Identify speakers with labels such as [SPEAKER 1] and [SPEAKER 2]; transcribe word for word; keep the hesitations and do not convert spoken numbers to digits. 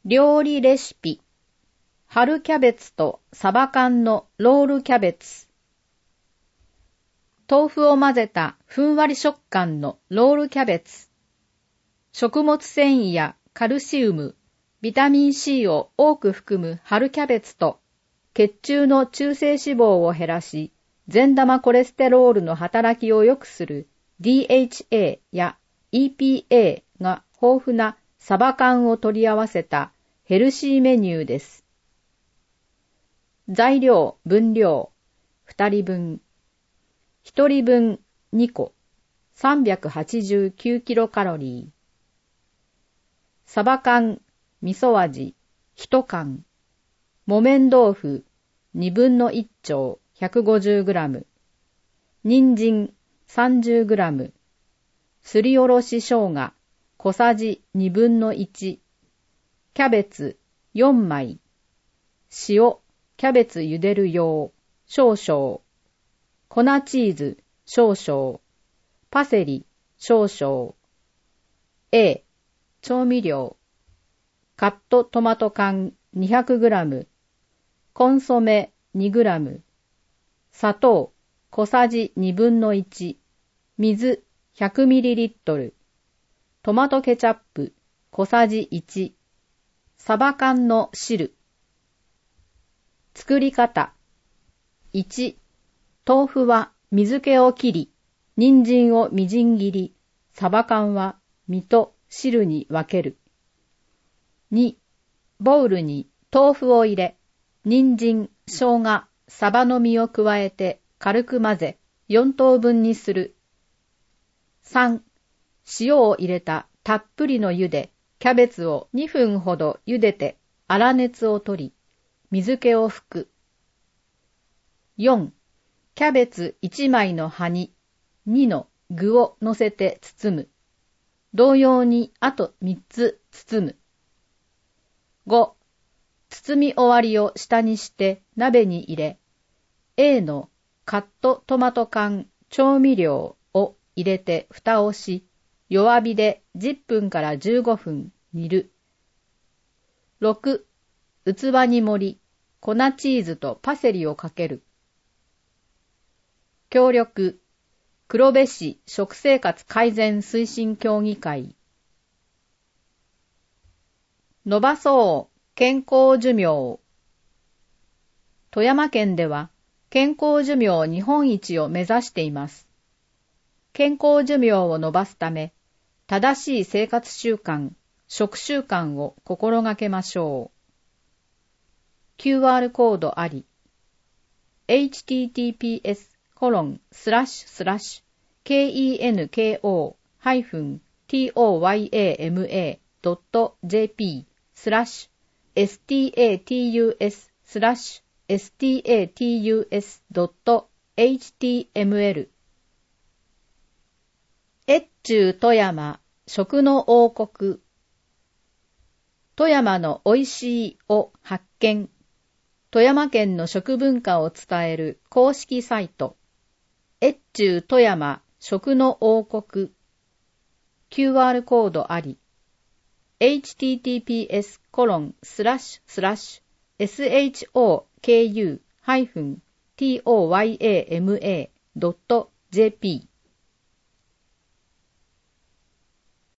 [SPEAKER 1] 料理レシピ。春キャベツとサバ缶のロールキャベツ。豆腐を混ぜたふんわり食感のロールキャベツ。食物繊維やカルシウム、ビタミン C を多く含む春キャベツと血中の中性脂肪を減らし、善玉コレステロールの働きを良くする ディーエイチエー や イーピーエー が豊富なサバ缶を取り合わせたヘルシーメニューです。材料、分量、ふたりぶん。ひとりぶんにこ、さんびゃくはちじゅうきゅうキロカロリー。サバ缶、味噌味、いちかん。木綿豆腐、にぶんのいっちょう、ひゃくごじゅうグラム。人参、さんじゅうグラム。すりおろし生姜、小さじにぶんのいち。キャベツ、よんまい。塩、キャベツ茹でる用、少々。粉チーズ、少々。パセリ、少々。A、調味料。カットトマト缶 にひゃくグラム。コンソメ にグラム。砂糖、小さじにぶんのいち。水、ひゃくミリリットル。トマトケチャップ、小さじいち。サバ缶の汁。作り方。いち、豆腐は水気を切り、人参をみじん切り、サバ缶は身と汁に分ける。に、ボウルに豆腐を入れ、人参、生姜、サバの実を加えて軽く混ぜ、よんとうぶんにする。さん、塩を入れたたっぷりの湯で、キャベツをにふんほど茹でて粗熱を取り、水気を拭く。よん、キャベツいちまいの葉ににの具を乗せて包む。同様にあとみっつ包む。ご、包み終わりを下にして鍋に入れ、A のカットトマト缶調味料を入れて蓋をし、弱火でじゅっぷんからじゅうごふん煮る。ろく、器に盛り、粉チーズとパセリをかける。協力、黒部市食生活改善推進協議会。伸ばそう健康寿命。富山県では健康寿命日本一を目指しています。健康寿命を伸ばすため、正しい生活習慣、食習慣を心がけましょう。キューアール コードあり。エイチティーティーピーエスコロンスラッシュスラッシュケーイーエヌケーオーハイフントヤマドットジェーピースラッシュエスティーエーティーユーエススラッシュエスティーエーティーユーエスドットエイチティーエムエル。越中富山食の王国。富山のおいしいを発見。富山県の食文化を伝える公式サイト。越中富山食の王国。キューアール コードあり。エイチティーティーピーエスコロンスラッシュスラッシュエスエイチオーケーユーハイフントヤマドットジェーピー